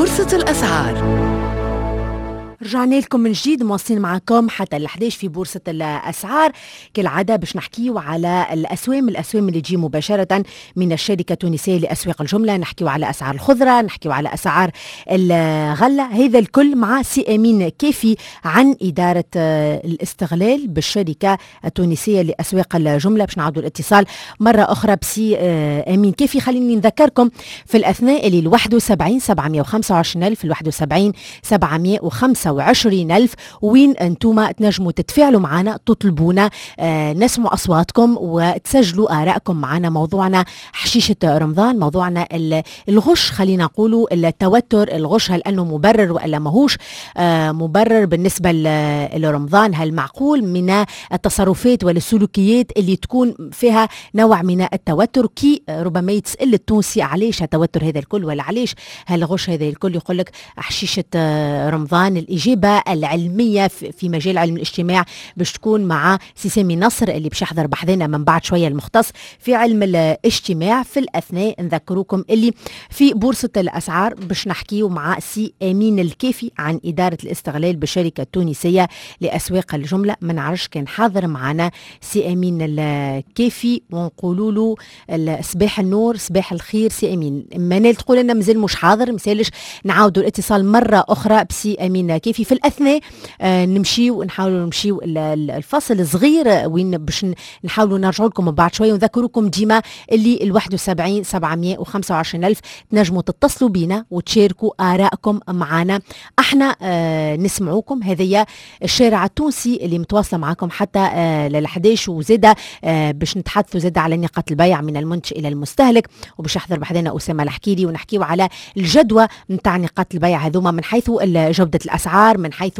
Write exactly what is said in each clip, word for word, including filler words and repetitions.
بورصة الأسعار. رجعنا لكم من جديد، مواصلين معكم حتى الحداش في بورصة الأسعار. كالعادة باش نحكيو على الأسوام الأسوام اللي تجي مباشرة من الشركة التونسية لأسواق الجملة، نحكيو على أسعار الخضرة، نحكيو على أسعار الغلة، هذا الكل مع سي أمين كيفي عن إدارة الاستغلال بالشركة التونسية لأسواق الجملة. باش نعودوا الاتصال مرة أخرى بسي أمين كيفي. خليني نذكركم في الأثناء اللي الواحد وسبعين سبعمية وخمسة وعشرين ألف، الواحد وسبعين سبعمية وخمسة وعشرين ألف، وين أنتوما تنجموا تتفاعلوا معنا، تطلبونا، آه نسمع أصواتكم وتسجلوا آرائكم معنا. موضوعنا حشيشة رمضان، موضوعنا الغش، خلينا نقولوا التوتر، الغش هل أنه مبرر ولا ماهوش آه مبرر بالنسبة لرمضان؟ هل معقول من التصرفات والسلوكيات اللي تكون فيها نوع من التوتر؟ كي ربما يتسأل التونسي علاش التوتر هذا الكل ولا علاش هالغش هذا الكل، يقول لك حشيشة رمضان. الإجابة العلمية في مجال علم الاجتماع باش تكون مع سي سامي نصر اللي باش يحضر بحذنا من بعد شوية، المختص في علم الاجتماع. في الأثناء نذكروكم اللي في بورصة الأسعار باش نحكيو مع سي أمين الكيفي عن إدارة الاستغلال بالشركة التونسية لأسواق الجملة. ما نعرفش كان حاضر معنا سي أمين الكيفي ونقولوا له صباح النور، صباح الخير سي أمين. منال تقول لنا مازال مش حاضر، مسالش نعاودوا الاتصال مرة أخرى بسي أمين كيفي. في الأثناء آه نمشيو ونحاولوا نمشيو الفصل الصغير وين باش نحاولوا نرجعوا لكم بعد شوية، ونذكركم ديما اللي الواحد وسبعين سبعمية وخمسة وعشرين ألف تنجموا تتصلوا بينا وتشاركوا آرائكم معنا، احنا آه نسمعوكم. هذه الشارع التونسي اللي متواصلة معكم حتى آه للحداش، وزادة آه باش نتحدثوا زادة على نقاط البيع من المنتج إلى المستهلك، وباش يحضر بحذنا أسامة الحكيري ونحكيو على الجدوى نتاع نقاط البيع هذوما من حيث جودة الأسعار، من حيث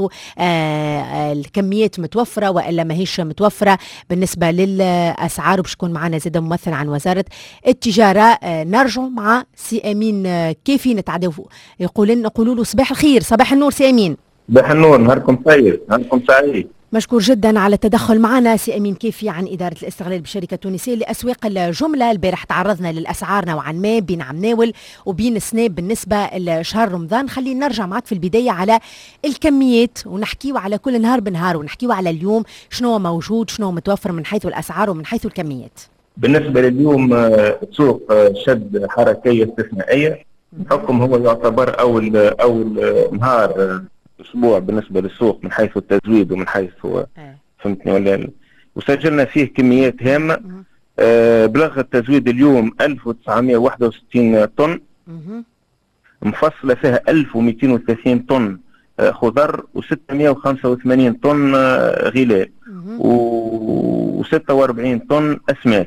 آه الكميات متوفرة وإلا ما هيش متوفرة بالنسبة للأسعار. وباش يكون معنا زادة ممثل عن وزارة التجارة. آه نرجع مع سي أمين آه كيفي نتعدوا يقولون نقولوا له صباح الخير، صباح النور سي أمين. صباح النور، نهاركم طيب، نهاركم سعيد. مشكور جدا على التدخل معنا سي أمين كيفي عن إدارة الاستغلال بالشركة التونسية لأسواق الجملة. البارح تعرضنا للأسعار نوعا ما بين عمناول وبين سناب بالنسبة لشهر رمضان. خلينا نرجع معك في البداية على الكميات ونحكيو على كل نهار بنهار، ونحكيو على اليوم شنو موجود شنو متوفر من حيث الأسعار ومن حيث الكميات. بالنسبة لليوم السوق شد حركية استثنائية بحكم هو يعتبر أول أول نهار أسبوع بالنسبة للسوق من حيث التزويد ومن حيث هو فهمتني ولا، وسجلنا فيه كميات هامة. أه بلغ التزويد اليوم ألف وتسعمية وواحد وستين طن، مفصلة فيها ألف ومئتين وثلاثين طن أه خضر وستمية وخمسة وثمانين طن أه غلال وستة وأربعين طن أسماك.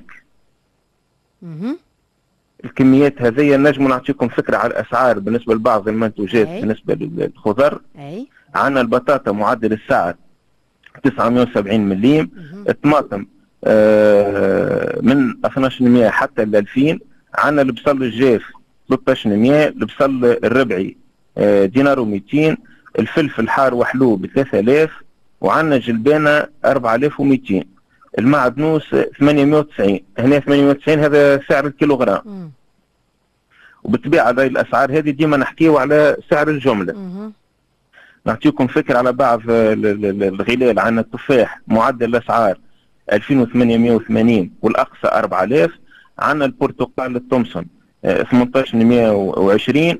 الكميات هذه نجم نعطيكم فكرة على الأسعار بالنسبة لبعض المنتوجات. أي. بالنسبة للخضر عندنا البطاطا معدل السعر تسعمية وسبعين مليم، الطماطم آه من اثناش مية حتى ل ألفين، عندنا البصل الجاف ثلاثة عشر مية، البصل الربعي آه دينار ومئتين، الفلفل الحار وحلو ب ثلاثة آلاف، وعندنا جلبانة أربعة آلاف ومئتين، المعدنوس ثمانمية وتسعين. هنا ثمانمية وتسعين هذا سعر الكيلوغرام. وبالطبيعة هذه الأسعار هذه ديما نحكيو على سعر الجملة. مم. نعطيكم فكرة على بعض الغلال. عندنا التفاح معدل الأسعار ألفين وثمانمية وثمانين والأقصى أربعة آلاف. عندنا البرتقال التومسون ثمانية عشر مية وعشرين،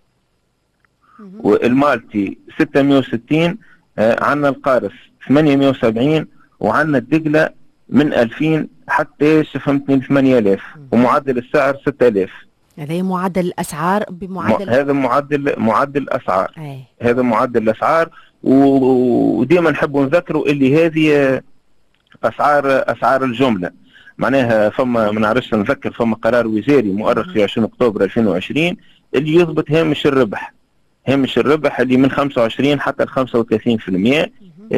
والمالتي ستمية وستين، عندنا القارص ثمانمية وسبعين، وعندنا الدقلة من ألفين حتى فهمتني ثمانية آلاف، ومعدل السعر ستة آلاف. هذا معدل الأسعار بمعدل هذا معدل معدل الأسعار. أي. هذا معدل الأسعار. وديما نحبوا نذكروا اللي هذه أسعار أسعار الجملة، معناها فما ما نعرفش نذكر فما قرار وزاري مؤرخ في عشرين أكتوبر ألفين وعشرين اللي يضبط هامش الربح، هامش الربح اللي من خمسة وعشرين حتى ل خمسة وثلاثين بالمئة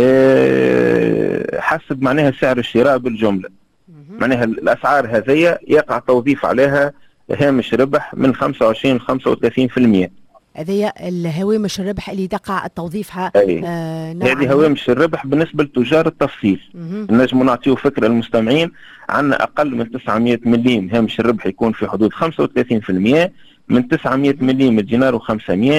أه حسب معناها سعر الشراء بالجملة. معناها الأسعار هذه يقع توظيف عليها هامش ربح من خمسة وعشرين ل خمسة وثلاثين بالمئة. هذه الهوامش الربح اللي تقع توظيفها. آه هذه هوامش الربح بالنسبة لتجار التفصيل. نجم نعطيو فكرة للمستمعين. عندنا أقل من تسعمية مليم هامش الربح يكون في حدود خمسة وثلاثين بالمئة، من تسعمية مليم دينار وخمسمية،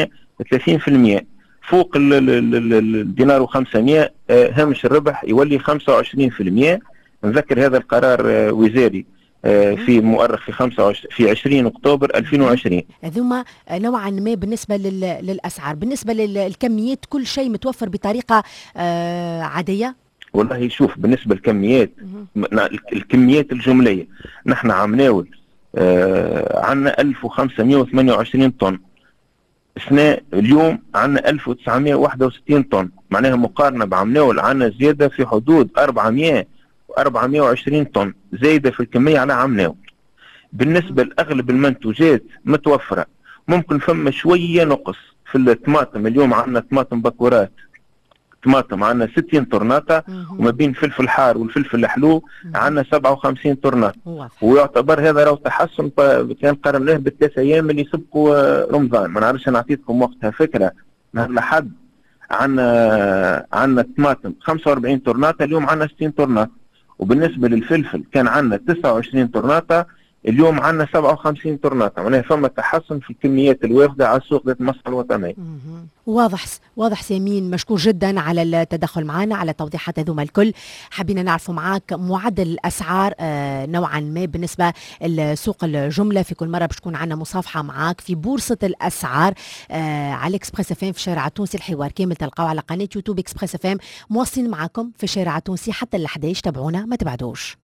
ثلاثين بالمئة. فوق الدينار وخمسمائة هامش الربح يولي خمسة وعشرين بالمئة. نذكر هذا القرار وزاري في مؤرخ في خمسة وعشرين في عشرين أكتوبر ألفين وعشرين. هذوما نوعا ما بالنسبة للأسعار. بالنسبة للكميات كل شيء متوفر بطريقة عادية؟ والله شوف، بالنسبة للكميات الكميات الجملية نحن عم ناول عندنا ألف وخمسمائة وثمانية وعشرين طن، اثناء اليوم عندنا ألف وتسعمائة وواحد وستين طن، معناها مقارنة بعم ناول عندنا زيادة في حدود أربعمائة وأربعمائة وعشرين طن زايدة في الكمية على عم ناول. بالنسبة لأغلب المنتوجات متوفرة، ممكن فما شوية نقص في الطماطم. اليوم عندنا طماطم بكورات، طماطم عندنا ستين طرناطة، وما بين فلفل حار والفلفل الحلو عندنا سبعة وخمسين طرناطة، ويعتبر هذا راهو تحسن كان قارناه بالثلاث ايام اللي سبقوا رمضان. ما نعرفش انا اعطيتكم وقتها فكره، نهار لحد عندنا عندنا طماطم خمسة وأربعين طرناطة، اليوم عندنا ستين طرناطة. وبالنسبه للفلفل كان عندنا تسعة وعشرين طرناطة، اليوم عندنا سبعة وخمسين طرناطة. معناها فما تحسن في الكميات الوافده على السوق ذات المصلحه الوطنيه. واضح واضح سامين، مشكور جدا على التدخل معنا، على توضيحات هذوما الكل. حبينا نعرفوا معك معدل الاسعار آه نوعا ما بالنسبه لسوق الجمله. في كل مره باش تكون عندنا مصافحه معك في بورصه الاسعار آه على اكسبريس اف ام في الشارع التونسي. الحوار كامل تلقاوه على قناه يوتيوب اكسبريس اف ام. مواصلين معكم في الشارع التونسي حتى ال إحدى عشر. تابعونا ما تبعدوش.